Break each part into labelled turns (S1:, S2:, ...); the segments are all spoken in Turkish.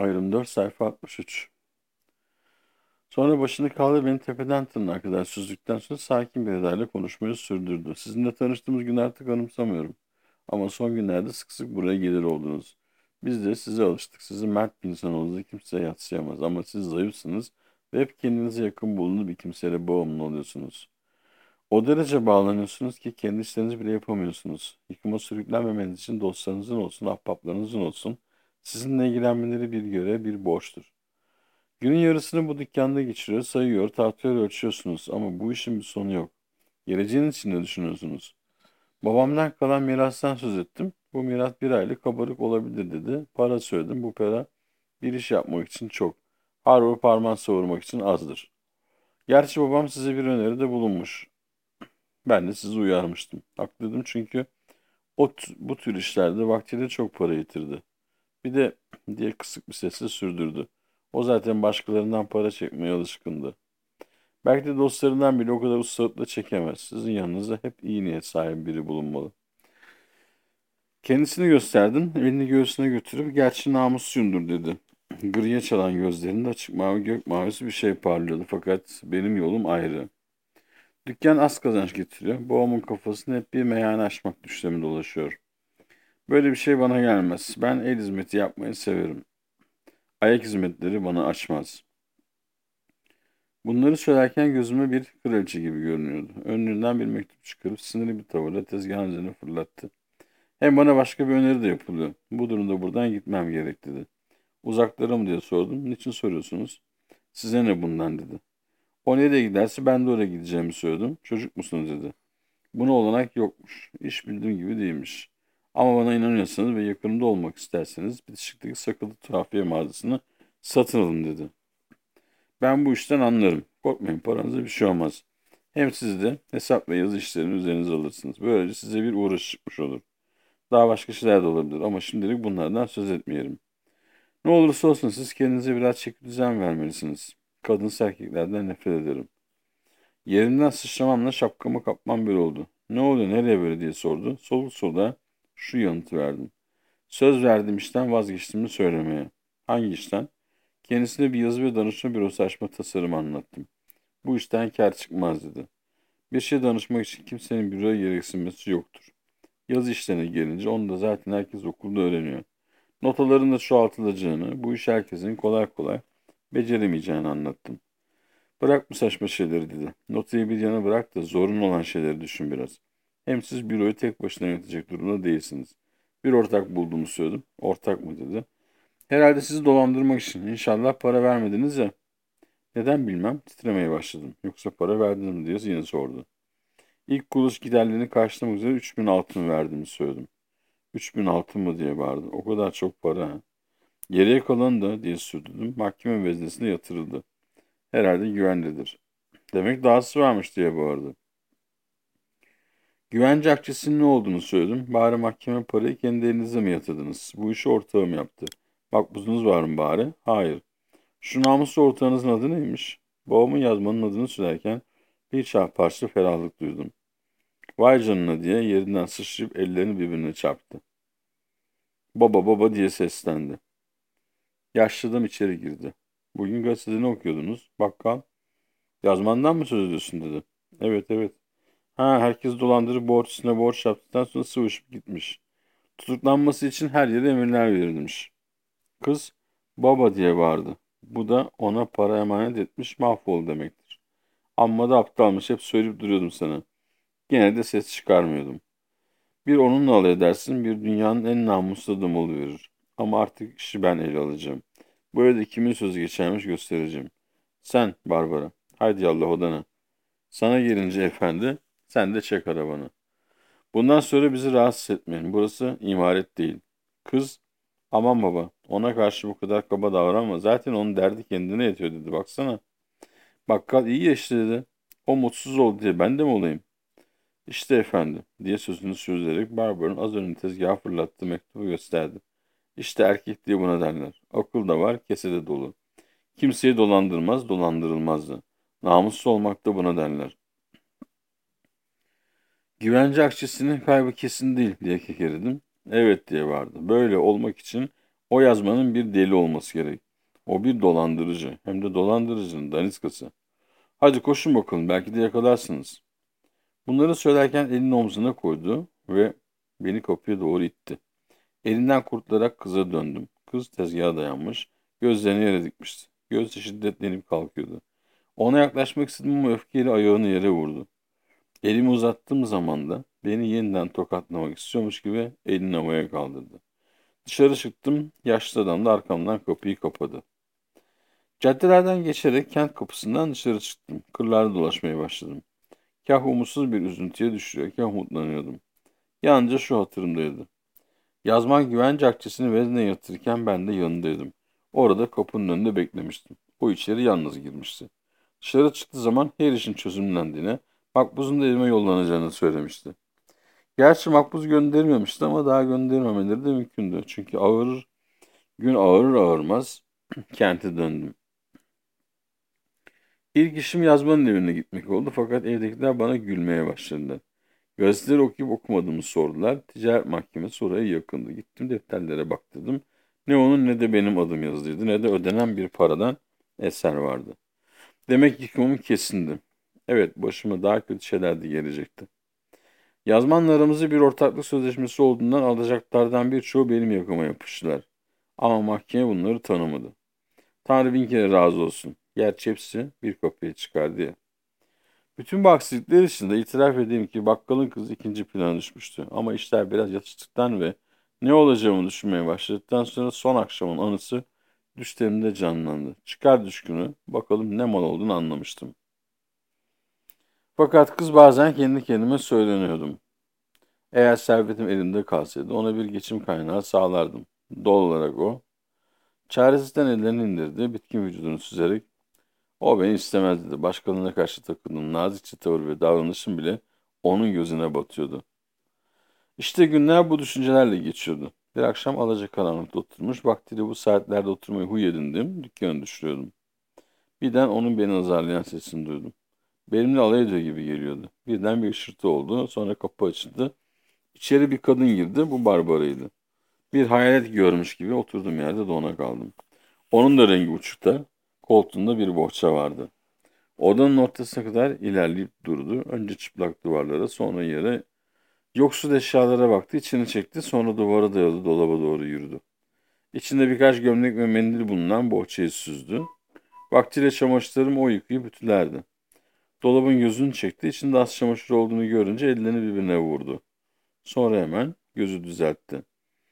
S1: Ayrım 4 sayfa 63. Sonra başını kaldırıp beni tepeden tırnağa kadar süzdükten sonra sakin bir edayla konuşmayı sürdürdü. Sizinle tanıştığımız günü artık anımsamıyorum. Ama son günlerde sık sık buraya gelir oldunuz. Biz de size alıştık. Sizin mert bir insan olduğunuzu kimse yadsıyamaz. Ama siz zayıfsınız ve hep kendinize yakın bulunduğu bir kimseyle bağımlı oluyorsunuz. O derece bağlanıyorsunuz ki kendi işlerinizi bile yapamıyorsunuz. Yıkıma sürüklenmemeniz için dostlarınızın olsun, ahbaplarınızın olsun, sizinle ilgilenmeleri bir görev, bir borçtur. Günün yarısını bu dükkanda geçiriyor, sayıyor, tartıyor, ölçüyorsunuz ama bu işin bir sonu yok. Geleceğin için ne düşünüyorsunuz? Babamdan kalan mirastan söz ettim. Bu miras bir aylık kabarık olabilir dedi. Para söyledim. Bu para bir iş yapmak için çok. Harvard parmağı savurmak için azdır. Gerçi babam size bir öneride bulunmuş. Ben de sizi uyarmıştım. Haklıydım çünkü bu tür işlerde vaktiyle çok para yitirdi. Bir de diye kısık bir sesle sürdürdü. O zaten başkalarından para çekmeye alışkındı. Belki de dostlarından bile o kadar ustalıkla çekemez. Sizin yanınızda hep iyi niyet sahibi biri bulunmalı. Kendisini gösterdim. Elini göğsüne götürüp gerçi namussuzumdur dedi. Griye çalan gözlerinde açık mavi gök mavisi bir şey parlıyordu. Fakat benim yolum ayrı. Dükkan az kazanç getiriyor. Babamın kafasında hep bir meyhane açmak düşlemi dolaşıyor. Böyle bir şey bana gelmez. Ben el hizmeti yapmayı severim. Ayak hizmetleri bana açmaz. Bunları söylerken gözüme bir kraliçe gibi görünüyordu. Önlüğünden bir mektup çıkarıp sinirli bir tavırla tezgahın üzerine fırlattı. Hem bana başka bir öneri de yapılıyor. Bu durumda buradan gitmem gerek dedi. Uzaklara mı diye sordum. Niçin soruyorsunuz? Size ne bundan dedi. O nereye giderse ben de oraya gideceğimi söyledim. Çocuk musunuz dedi. Buna olanak yokmuş. İş bildiğim gibi değilmiş. Ama bana inanıyorsanız ve yakınımda olmak isterseniz bitişikteki sakızlı tuhafiye mağazasını satın alın dedi. Ben bu işten anlarım. Korkmayın paranıza bir şey olmaz. Hem siz de hesap ve yazı işlerini üzerinize alırsınız. Böylece size bir uğraş çıkmış olur. Daha başka şeyler de olabilir ama şimdilik bunlardan söz etmeyelim. Ne olursa olsun siz kendinize biraz çeki düzen vermelisiniz. Kadın erkeklerden nefret ederim. Yerimden sıçramamla şapkamı kapmam bir oldu. Ne oluyor nereye böyle diye sordu. Soluk soluğa şu yanıtı verdim. Söz verdiğim işten vazgeçtiğimi söylemeye. Hangi işten? Kendisine bir yazı ve danışma bürosu açma tasarımı anlattım. Bu işten kar çıkmaz dedi. Bir şey danışmak için kimsenin büroya gereksinmesi yoktur. Yazı işlerine gelince onu da zaten herkes okulda öğreniyor. Notaların da çoğaltılacağını, bu iş herkesin kolay kolay beceremeyeceğini anlattım. Bırak bu saçma şeyleri dedi. Notayı bir yana bırak da zorunlu olan şeyleri düşün biraz. Hem siz büroyu tek başına yönetecek durumda değilsiniz. Bir ortak bulduğumu söyledim. Ortak mı dedi. Herhalde sizi dolandırmak için. İnşallah para vermediniz ya. Neden bilmem titremeye başladım. Yoksa para verdiniz mi diye yine sordu. İlk kuluç giderlerini karşılamak üzere 3.000 altın verdiğimi söyledim. 3.000 altın mı diye bağırdı. O kadar çok para ha. Geriye kalan da diye sürdürdüm. Mahkeme veznesine yatırıldı. Herhalde güvendedir. Demek dahası varmış diye bağırdı. Güvence akçesinin ne olduğunu söyledim. Bari mahkeme parayı kendi elinize mi yatırdınız? Bu işi ortağım yaptı. Makbuzunuz var mı bari? Hayır. Şu namuslu ortağınızın adı neymiş? Babamın yazmanın adını söylerken bir parça ferahlık duydum. Vay canına diye yerinden sıçrayıp ellerini birbirine çarptı. Baba baba diye seslendi. Yaşlı adam içeri girdi. Bugün gazetede ne okuyordunuz? Bakkal. Yazmandan mı söz ediyorsun dedi. Evet evet. Ha herkes dolandırıp borç üstüne borç yaptıktan sonra sıvışıp gitmiş. Tutuklanması için her yere emirler verilmiş. Kız baba diye bağırdı. Bu da ona para emanet etmiş mahvol demektir. Amma da aptalmış hep söyleyip duruyordum sana. Gene de ses çıkarmıyordum. Bir onunla alay edersin bir dünyanın en namuslu adamı oluverir. Ama artık işi ben ele alacağım. Bu evde kimin sözü geçermiş göstereceğim. Sen Barbara. Haydi yallah odana. Sana gelince efendi sen de çek arabanı. Bundan sonra bizi rahatsız etmeyin. Burası imaret değil. Kız, aman baba, ona karşı bu kadar kaba davranma. Zaten onun derdi kendine yetiyor dedi. Baksana. Bakkal iyi ya işte dedi. O mutsuz oldu diye ben de mi olayım? İşte efendim diye sözünü sürdürerek Barbar'ın az önce tezgaha fırlattığı mektubu gösterdi. İşte erkek diye buna derler. Akıl da var, kese de dolu. Kimseyi dolandırmaz, dolandırılmaz da. Namuslu olmak da buna derler. Güvence akçesinin kaybı kesin değil diye kekeledim. Evet diye vardı. Böyle olmak için O yazmanın bir deli olması gerek. O bir dolandırıcı. Hem de dolandırıcının daniskası. Hadi koşun bakalım, belki de yakalarsınız. Bunları söylerken elini omzuna koydu ve beni kapıya doğru itti. Elinden kurtularak kıza döndüm. Kız tezgaha dayanmış, gözlerini yere dikmişti. Gözü şiddetlenip kalkıyordu. Ona yaklaşmak istedim ama öfkeyle ayağını yere vurdu. Elimi uzattığım zaman da beni yeniden tokatlamak istiyormuş gibi elini havaya kaldırdı. Dışarı çıktım, yaşlı adam da arkamdan kapıyı kapadı. Caddelerden geçerek kent kapısından dışarı çıktım. Kırlarda dolaşmaya başladım. Kah umutsuz bir üzüntüye düşüyor, kah umutlanıyordum. Yalnızca şu hatırımdaydı. Yazman güvence akçesini vezneye yatırırken ben de yanındaydım. Orada kapının önünde beklemiştim. O içeri yalnız girmişti. Dışarı çıktığı zaman her işin çözümlendiğine, Makbuz'un da elime yollanacağını söylemişti. Gerçi Makbuz göndermemişti ama daha göndermemeleri de mümkündü. Çünkü gün ağırır ağırmaz kente döndüm. İlk işim yazmanın evine gitmek oldu fakat evdekiler bana gülmeye başladılar. Gazeteleri okuyup okumadığımı sordular. Ticaret mahkemesi oraya yakındı. Gittim defterlere baktırdım. Ne onun ne de benim adım yazılıydı ne de ödenen bir paradan eser vardı. Demek yıkımım kesindi. Evet, başıma daha kötü şeyler de gelecekti. Yazmanla aramızda bir ortaklık sözleşmesi olduğundan alacaklardan birçoğu benim yakama yapıştılar. Ama mahkeme bunları tanımadı. Tanrı bin kere razı olsun. Gerçi hepsi bir kapıya çıkar diye. Bütün bu aksilikler içinde itiraf edeyim ki bakkalın kızı ikinci plana düşmüştü. Ama işler biraz yatıştıktan ve ne olacağımı düşünmeye başladıktan sonra son akşamın anısı düşlerimde canlandı. Çıkar düşkünü, bakalım ne mal olduğunu anlamıştım. Fakat kız bazen kendi kendime söyleniyordum. Eğer servetim elimde kalsaydı ona bir geçim kaynağı sağlardım. Doğal olarak o. Çaresizden ellerini indirdi, bitkin vücudunu süzerek o beni istemez dedi. Başkalarına karşı takındığım nazikçe tavır ve davranışım bile onun gözüne batıyordu. İşte günler bu düşüncelerle geçiyordu. Bir akşam alacakaranlıkta oturmuş, vaktiyle bu saatlerde oturmayı huy edindim, dükkanı düşürüyordum. Birden onun beni azarlayan sesini duydum. Benimle alay ediyor gibi geliyordu. Birden bir ışırtı oldu, sonra kapı açıldı. İçeri bir kadın girdi, bu Barbara'ydı. Bir hayalet görmüş gibi oturduğum yerde dona kaldım. Onun da rengi uçukta, koltuğunda bir bohça vardı. Odanın ortasına kadar ilerleyip durdu. Önce çıplak duvarlara, sonra yere, yoksul eşyalara baktı, içini çekti, sonra duvara dayalı dolaba doğru yürüdü. İçinde birkaç gömlek ve mendil bulunan bohçayı süzdü. Vaktiyle çamaşırlarımı o yıkayıp ütülerdi. Dolabın gözünü çekti, içinde az çamaşır olduğunu görünce ellerini birbirine vurdu. Sonra hemen gözü düzeltti.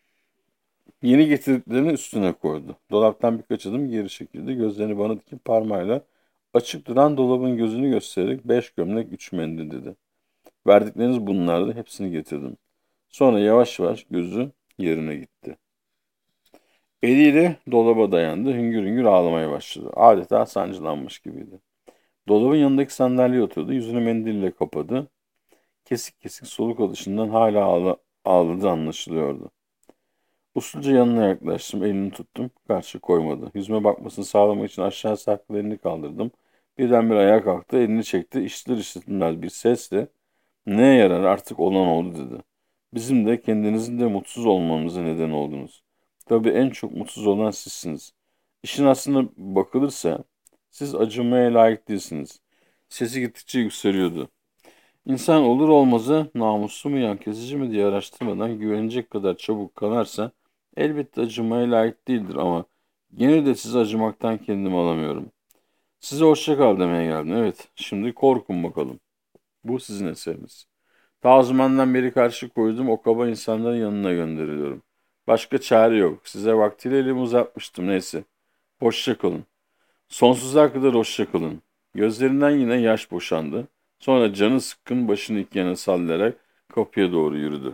S1: Yeni getirdiklerini üstüne koydu. Dolaptan birkaç adım geri çekildi. Gözlerini bana dikip parmağıyla açık duran dolabın gözünü göstererek 5 gömlek 3 mendil dedi. Verdikleriniz bunlardı. Hepsini getirdim. Sonra yavaş yavaş gözü yerine gitti. Eliyle dolaba dayandı. Hüngür hüngür ağlamaya başladı. Adeta sancılanmış gibiydi. Dolabın yanındaki sandalyeye oturdu. Yüzünü mendille kapadı. Kesik kesik soluk alışından hala ağladığı anlaşılıyordu. Usulca yanına yaklaştım. Elini tuttum. Karşı koymadı. Yüzüme bakmasını sağlamak için aşağı sarkıp elini kaldırdım. Birdenbire ayağa kalktı. Elini çekti. İşitir işitilmez bir sesle "Ne yarar, artık olan oldu" dedi. Bizim de kendinizin de mutsuz olmamıza neden oldunuz. Tabii en çok mutsuz olan sizsiniz. İşin aslına bakılırsa siz acımaya layık değilsiniz. Sesi gittikçe yükseliyordu. İnsan olur olmazı namuslu mu yan kesici mi diye araştırmadan güvenecek kadar çabuk kanarsa elbette acımaya layık değildir ama yine de size acımaktan kendimi alamıyorum. Size hoşça kal demeye geldim. Evet, şimdi korkun bakalım. Bu sizin eseriniz. Ta o zamandan beri karşı koyduğum o kaba insanların yanına gönderiliyorum. Başka çare yok. Size vaktiyle elimi uzatmıştım. Neyse. Hoşça kalın. Sonsuza kadar hoşça kalın. Gözlerinden yine yaş boşandı. Sonra canı sıkkın başını iki yana sallayarak kapıya doğru yürüdü.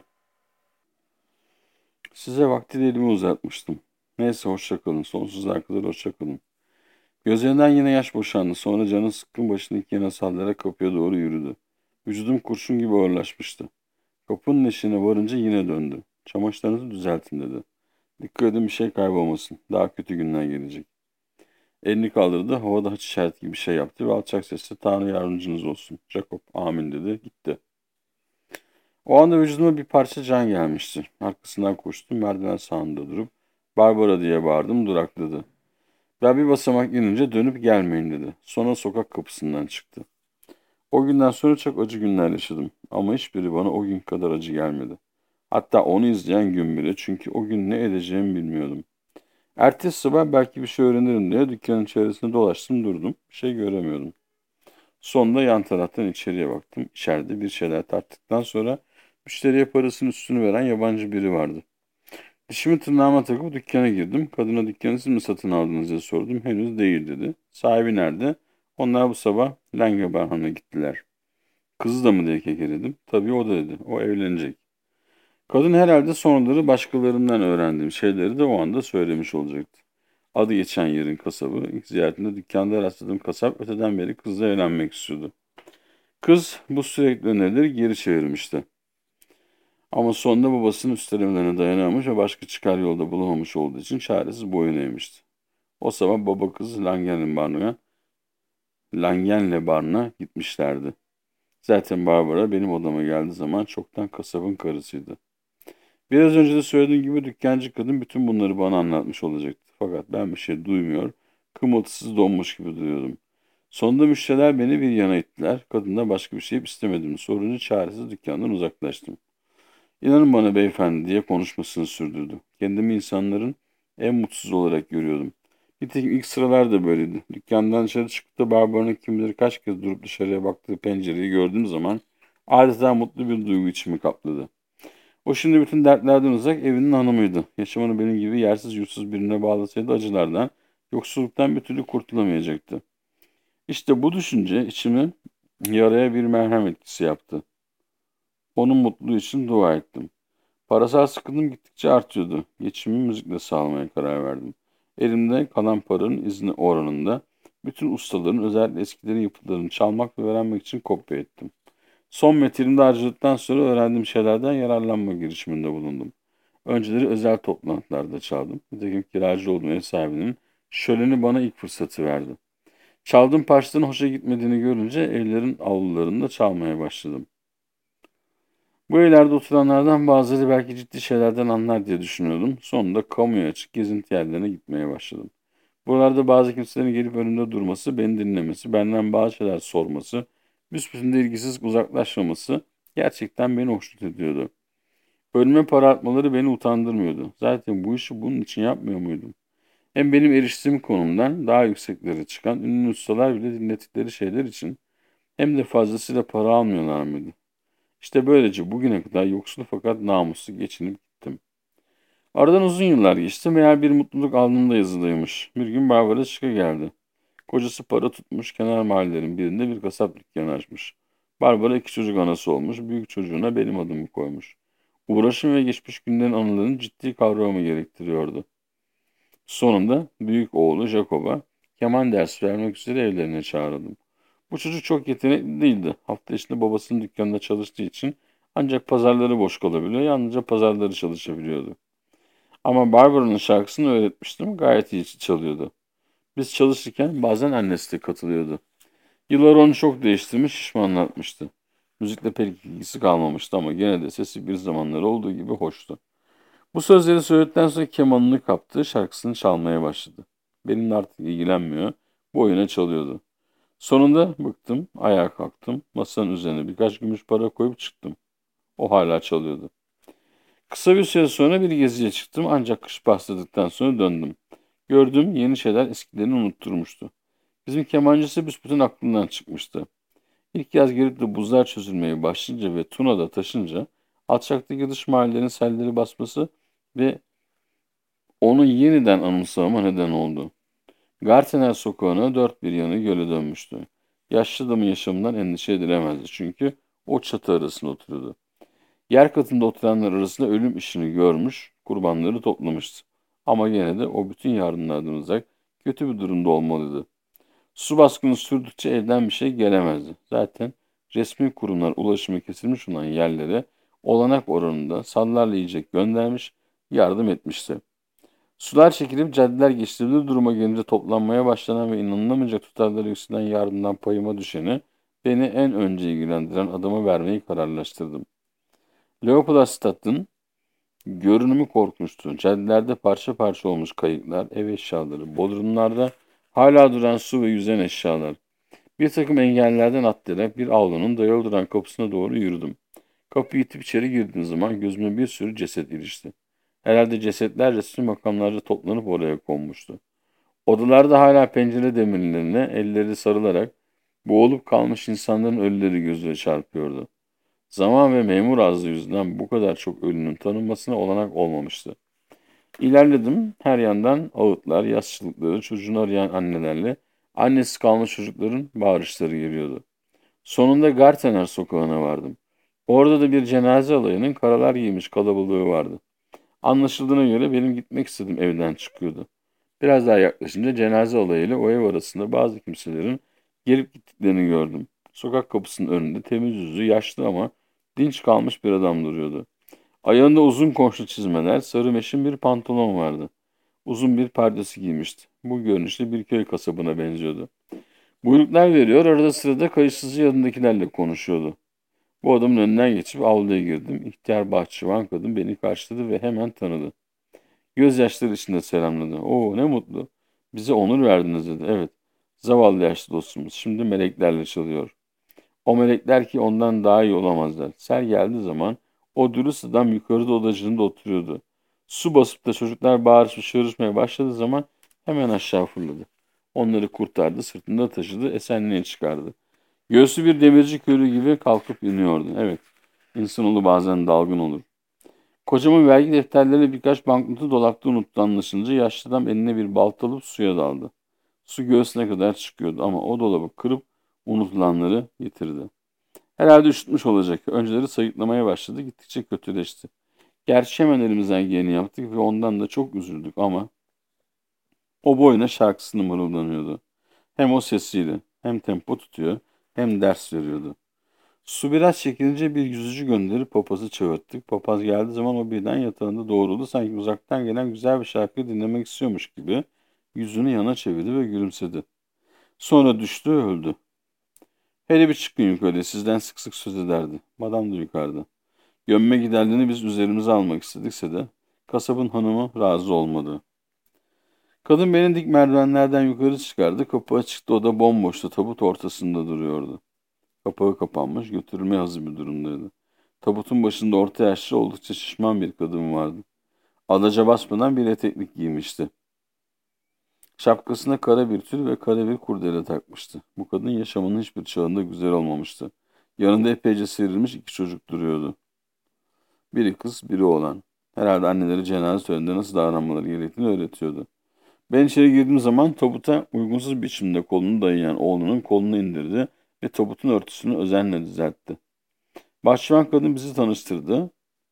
S1: Size vaktiyle elimi uzatmıştım. Neyse, hoşça kalın. Sonsuza kadar hoşça kalın. Gözlerinden yine yaş boşandı. Sonra canı sıkkın başını iki yana sallayarak kapıya doğru yürüdü. Vücudum kurşun gibi ağırlaşmıştı. Kapının eşiğine varınca yine döndü. Çamaşırlarınızı düzeltin dedi. Dikkat edin bir şey kaybolmasın. Daha kötü günler gelecek. Elini kaldırdı. Havada haç işareti gibi bir şey yaptı ve alçak sesle "Tanrı yardımcınız olsun. Jacob amin" dedi. Gitti. O anda vücuduma bir parça can gelmişti. Arkasından koştum. Merdiven sağında durup Barbara diye bağırdım, durakladı. Ben bir basamak inince dönüp gelmeyin dedi. Sonra sokak kapısından çıktı. O günden sonra çok acı günler yaşadım. Ama hiçbiri bana o gün kadar acı gelmedi. Hatta onu izleyen gün bile, çünkü o gün ne edeceğimi bilmiyordum. Ertesi sabah belki bir şey öğrenirim diye dükkanın çevresinde dolaştım durdum. Bir şey göremiyordum. Sonunda yan taraftan içeriye baktım. İçeride bir şeyler tarttıktan sonra müşteriye parasının üstünü veren yabancı biri vardı. Dişimi tırnağıma takıp dükkana girdim. Kadına dükkanı siz mi satın aldınız diye sordum. Henüz değil dedi. Sahibi nerede? Onlar bu sabah Langebarhan'a gittiler. Kızı da mı diye kekeledim. Tabii o da dedi. O evlenecek. Kadın herhalde sonraları başkalarından öğrendiğim şeyleri de o anda söylemiş olacaktı. Adı geçen yerin kasabı. İlk ziyaretinde dükkanda rastladığım kasap öteden beri kızla evlenmek istiyordu. Kız bu sürekli önerileri geri çevirmişti. Ama sonunda babasının üstelemelerine dayanamamış ve başka çıkar yolda bulamamış olduğu için çaresiz boyun eğmişti. O sabah baba kız Langenle barına gitmişlerdi. Zaten Barbara benim odama geldiği zaman çoktan kasabın karısıydı. Biraz önce de söylediğim gibi dükkancı kadın bütün bunları bana anlatmış olacaktı. Fakat ben bir şey duymuyor, kımıltısız donmuş gibi duruyordum. Sonunda müşteriler beni bir yana ittiler. Kadından başka bir şey istemedim. Sorunca çaresiz dükkandan uzaklaştım. İnanın bana beyefendi diye konuşmasını sürdürdü. Kendimi insanların en mutsuz olarak görüyordum. Nitekim ilk sıralar da böyleydi. Dükkandan dışarı çıkıp da Barbara'nın kim bilir kaç kez durup dışarıya baktığı pencereyi gördüğüm zaman adeta mutlu bir duygu içimi kapladı. O şimdi bütün dertlerden uzak evinin hanımıydı. Yaşamını benim gibi yersiz yursuz birine bağlasaydı acılardan, yoksulluktan bir türlü kurtulamayacaktı. İşte bu düşünce içimi yaraya bir merhem etkisi yaptı. Onun mutluluğu için dua ettim. Parasal sıkıntım gittikçe artıyordu. Geçimimi müzikle sağlamaya karar verdim. Elimde kalan paranın izni oranında bütün ustaların, özellikle eskilerin yapıtlarını çalmak ve öğrenmek için kopya ettim. Son metinimde harcadıktan sonra öğrendiğim şeylerden yararlanma girişiminde bulundum. Önceleri özel toplantılarda çaldım. Nitekim kiracı olduğum ev sahibinin şöleni bana ilk fırsatı verdi. Çaldığım parçaların hoşa gitmediğini görünce evlerin avlularında çalmaya başladım. Bu evlerde oturanlardan bazıları belki ciddi şeylerden anlar diye düşünüyordum. Sonunda kamuya açık gezinti yerlerine gitmeye başladım. Buralarda bazı kimselerin gelip önümde durması, beni dinlemesi, benden bazı şeyler sorması, büsbütün de ilgisiz uzaklaşmaması gerçekten beni hoşnut ediyordu. Önüme para atmaları beni utandırmıyordu. Zaten bu işi bunun için yapmıyor muydum? Hem benim eriştiğim konumdan daha yükseklere çıkan ünlü ustalar bile dinlettikleri şeyler için hem de fazlasıyla para almıyorlar mıydı? İşte böylece bugüne kadar yoksul fakat namuslu geçinip gittim. Aradan uzun yıllar geçti. Meğer bir mutluluk alnımda yazılıymış. Bir gün Barbara çıka geldi. Kocası para tutmuş, kenar mahallelerin birinde bir kasap dükkanı açmış. Barbara iki çocuk anası olmuş. Büyük çocuğuna benim adımı koymuş. Uğraşım ve geçmiş günlerin anılarını ciddi kavramı gerektiriyordu. Sonunda büyük oğlu Jacob'a keman dersi vermek üzere evlerine çağırdım. Bu çocuk çok yetenekli değildi. Hafta içinde babasının dükkanında çalıştığı için ancak pazarları boş kalabiliyor, yalnızca pazarları çalışabiliyordu. Ama Barbara'nın şarkısını öğretmiştim, gayet iyi çalıyordu. Biz çalışırken bazen annesi de katılıyordu. Yıllar onu çok değiştirmiş, şişmanlatmıştı. Müzikle pek ilgisi kalmamıştı ama gene de sesi bir zamanlar olduğu gibi hoştu. Bu sözleri söyledikten sonra kemanını kaptı, şarkısını çalmaya başladı. Benimle artık ilgilenmiyor, bu oyuna çalıyordu. Sonunda bıktım, ayağa kalktım, masanın üzerine birkaç gümüş para koyup çıktım. O hala çalıyordu. Kısa bir süre sonra bir geziye çıktım ancak kış bastırdıktan sonra döndüm. Gördüğüm yeni şeyler eskilerini unutturmuştu. Bizim kemancısı büsbütün aklından çıkmıştı. İlk yaz gelip de buzlar çözülmeye başlayınca ve Tuna'da taşınca alçaktaki dış mahallelerin selleri basması ve onu yeniden anımsamama neden oldu. Gartener sokağına dört bir yanı göle dönmüştü. Yaşlı adamın yaşamından endişe edilemezdi çünkü o çatı arasında oturuyordu. Yer katında oturanlar arasında ölüm işini görmüş, kurbanları toplamıştı. Ama yine de o bütün yardımlardan uzak, kötü bir durumda olmalıydı. Su baskını sürdükçe elden bir şey gelemezdi. Zaten resmi kurumlar ulaşımı kesilmiş olan yerlere olanak oranında sallarla yiyecek göndermiş, yardım etmişti. Sular çekilip caddeler geçtirildiği duruma gelince toplanmaya başlanan ve inanılamayacak tutarları yükselen yardımdan payıma düşeni beni en önce ilgilendiren adama vermeyi kararlaştırdım. Leopoldstadt'ın Görünümü korkunçtu. Caddelerde parça parça olmuş kayıklar, ev eşyaları, bodrumlarda hala duran su ve yüzen eşyalar. Bir takım engellerden atlayarak bir avlunun dayalı duran kapısına doğru yürüdüm. Kapıyı itip içeri girdiğim zaman gözüme bir sürü ceset ilişti. Herhalde cesetler resmi makamlarca toplanıp oraya konmuştu. Odalarda hala pencere demirlerine elleri sarılarak boğulup kalmış insanların ölüleri gözüne çarpıyordu. Zaman ve memur azlığı yüzünden bu kadar çok ölünün tanınmasına olanak olmamıştı. İlerledim. Her yandan ağıtlar, yaşlılıkları, çocuğunu arayan annelerle annesiz kalmış çocukların bağırışları geliyordu. Sonunda Gartener sokağına vardım. Orada da bir cenaze alayının karalar giymiş kalabalığı vardı. Anlaşıldığına göre benim gitmek istediğim evden çıkıyordu. Biraz daha yaklaşınca cenaze alayıyla o ev arasında bazı kimselerin gelip gittiklerini gördüm. Sokak kapısının önünde temiz yüzlü, yaşlı ama dinç kalmış bir adam duruyordu. Ayağında uzun konşlu çizmeler, sarı meşin bir pantolon vardı. Uzun bir perdesi giymişti. Bu görünüşte bir köy kasabına benziyordu. Buyruklar veriyor, arada sırada kayıtsızı yanındakilerle konuşuyordu. Bu adamın önünden geçip avluya girdim. İhtiyar bahçıvan kadın beni karşıladı ve hemen tanıdı. Gözyaşları içinde selamladı. Oo, ne mutlu. Bize onur verdiniz dedi. Evet. Zavallı yaşlı dostumuz. Şimdi meleklerle çalıyor. O melekler ki ondan daha iyi olamazlar. Sel geldiği zaman o dürüst adam yukarıda odacığında oturuyordu. Su basıp da çocuklar bağırışıp çığırışmaya başladığı zaman hemen aşağı fırladı. Onları kurtardı, sırtında taşıdı, esenliğe çıkardı. Göğsü bir demirci körü gibi kalkıp iniyordu. Evet, insanoğlu bazen dalgın olur. Kocamın vergi defterleri birkaç banknotu dolapta unuttu anlaşılınca yaşlı adam eline bir balta alıp suya daldı. Su göğsüne kadar çıkıyordu ama o dolabı kırıp unutulanları getirdi. Herhalde üşütmüş olacak. Önceleri sayıklamaya başladı. Gittikçe kötüleşti. Gerçi hemen elimizden geleni yaptık ve ondan da çok üzüldük ama o boyuna şarkısını mırıldanıyordu. Hem o sesiyle hem tempo tutuyor hem ders veriyordu. Su biraz çekilince bir yüzücü gönderip papazı çağırttık. Papaz geldiği zaman o birden yatağında doğruldu. Sanki uzaktan gelen güzel bir şarkıyı dinlemek istiyormuş gibi yüzünü yana çevirdi ve gülümsedi. Sonra düştü öldü. Hele bir çıkın yukarıya sizden sık sık söz ederdi. Madam da yukarıda. Gömme giderlerini biz üzerimize almak istedikse de kasabın hanımı razı olmadı. Kadın beni dik merdivenlerden yukarı çıkardı. Kapı açıktı, oda bomboştu. Tabut ortasında duruyordu. Kapağı kapanmış, götürülmeye hazır bir durumdaydı. Tabutun başında orta yaşlı, oldukça şişman bir kadın vardı. Adaca basmadan bir eteklik giymişti. Şapkasına kara bir tül ve kara bir kurdele takmıştı. Bu kadın yaşamının hiçbir çağında güzel olmamıştı. Yanında epeyce sıyrılmış iki çocuk duruyordu. Biri kız, biri oğlan. Herhalde anneleri cenaze töreninde nasıl davranmaları gerektiğini öğretiyordu. Ben içeri girdiğim zaman tabuta uygunsuz biçimde kolunu dayayan oğlunun kolunu indirdi ve tabutun örtüsünü özenle düzeltti. Bahçıvan kadın bizi tanıştırdı.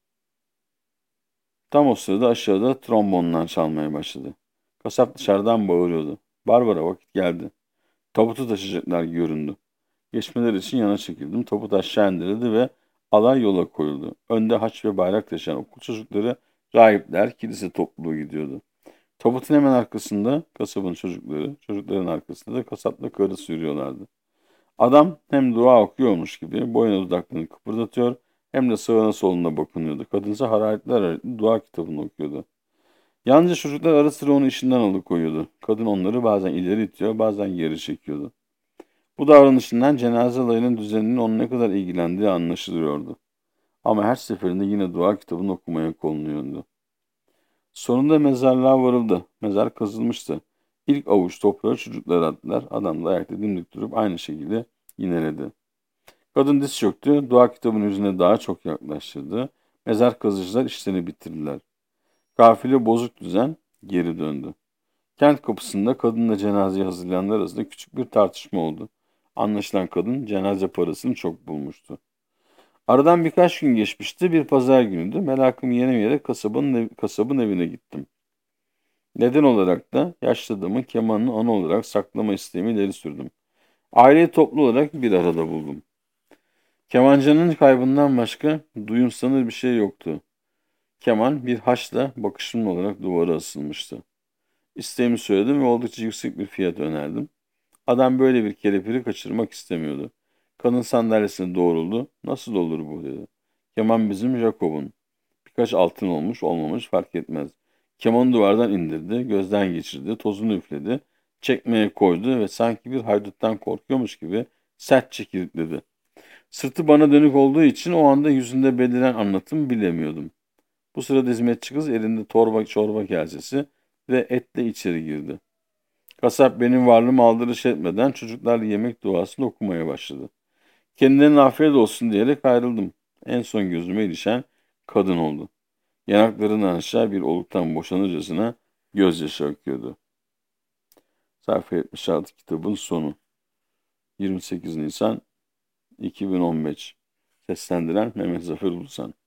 S1: Tam o sırada aşağıda trombonlar çalmaya başladı. Kasap dışarıdan bağırıyordu. Barbara vakit geldi. Tabutu taşıyacaklar göründü. Geçmeleri için yana çekildim. Tabut aşağı indirildi ve alay yola koyuldu. Önde haç ve bayrak taşıyan okul çocukları, rahipler, kilise topluluğu gidiyordu. Tabutun hemen arkasında kasabın çocukları, çocukların arkasında da kasapla karısı yürüyorlardı. Adam hem dua okuyormuş gibi boyuna dudaklarını kıpırdatıyor hem de sağına soluna bakınıyordu. Kadınsa hararetler hararetli dua kitabını okuyordu. Yalnızca çocuklar ara sıra onu işinden alıkoyuyordu. Kadın onları bazen ileri itiyor, bazen geri çekiyordu. Bu davranışından cenaze alayının düzeninin onu ne kadar ilgilendiği anlaşılıyordu. Ama her seferinde yine dua kitabını okumaya konuluyordu. Sonunda mezarlığa varıldı. Mezar kazılmıştı. İlk avuç toprağı çocuklar attılar. Adam da ayakta dimdik durup aynı şekilde yineledi. Kadın diz çöktü. Dua kitabının yüzüne daha çok yaklaştırdı. Mezar kazıcılar işlerini bitirdiler. Kafile bozuk düzen geri döndü. Kent kapısında kadınla cenazeyi hazırlayanlar arasında küçük bir tartışma oldu. Anlaşılan kadın cenaze parasını çok bulmuştu. Aradan birkaç gün geçmişti. Bir pazar günüydü. Merakımı yenemeyerek kasabın evine gittim. Neden olarak da yaşlı adamın kemanını ana olarak saklama isteğimi ileri sürdüm. Aileyi toplu olarak bir arada buldum. Kemancının kaybından başka duyumsanır bir şey yoktu. Keman bir haçla bakışımlı olarak duvara asılmıştı. İsteğimi söyledim ve oldukça yüksek bir fiyat önerdim. Adam böyle bir kelepiri kaçırmak istemiyordu. Kadın sandalyesine doğruldu. Nasıl olur bu dedi. Keman bizim Jacob'un. Birkaç altın olmuş olmamış fark etmez. Kemanı duvardan indirdi, gözden geçirdi, tozunu üfledi, çekmeye koydu ve sanki bir hayduttan korkuyormuş gibi sertçe kilitledi. Sırtı bana dönük olduğu için o anda yüzünde beliren anlatım bilemiyordum. Bu sırada hizmetçi kız elinde torba çorba kasesi ve etle içeri girdi. Kasap benim varlığımı aldırış etmeden çocuklarla yemek duasını okumaya başladı. Kendilerine afiyet olsun diyerek ayrıldım. En son gözüme ilişen kadın oldu. Yanaklarından aşağı bir oluktan boşanırcasına gözyaşı akıyordu. Sayfa 76 kitabın sonu. 28 Nisan 2015. Seslendiren Mehmet Zafer Ulusan.